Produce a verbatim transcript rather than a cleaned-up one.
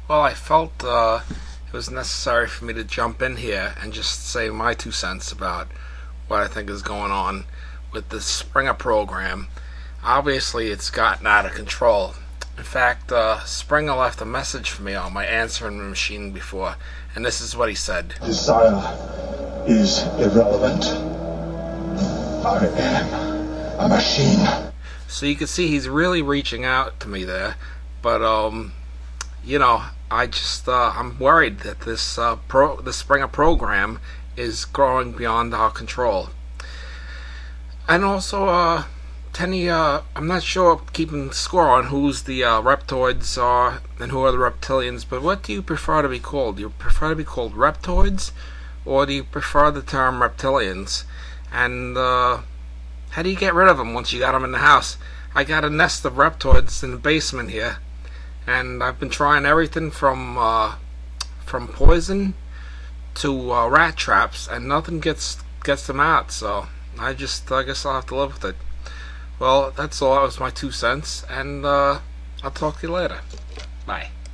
Well, I felt uh, it was necessary for me to jump in here and just say my two cents about what I think is going on with the Springer program. Obviously, it's gotten out of control. In fact, uh, Springer left a message for me on my answering machine before, and this is what he said. Desire is irrelevant. I am a machine. So you can see he's really reaching out to me there, but um, you know, I just uh, I'm worried that this uh, pro the Springer program is growing beyond our control. And also, uh, Tenny, uh, I'm not sure keeping score on who's the uh, reptoids are and who are the reptilians, but what do you prefer to be called? Do you prefer to be called reptoids, or do you prefer the term reptilians? And uh, how do you get rid of them once you got them in the house? I got a nest of reptoids in the basement here, and I've been trying everything from uh, from poison to uh, rat traps, and nothing gets gets them out. So I just I guess I'll have to live with it. Well, that's all. That was my two cents, and uh, I'll talk to you later. Bye.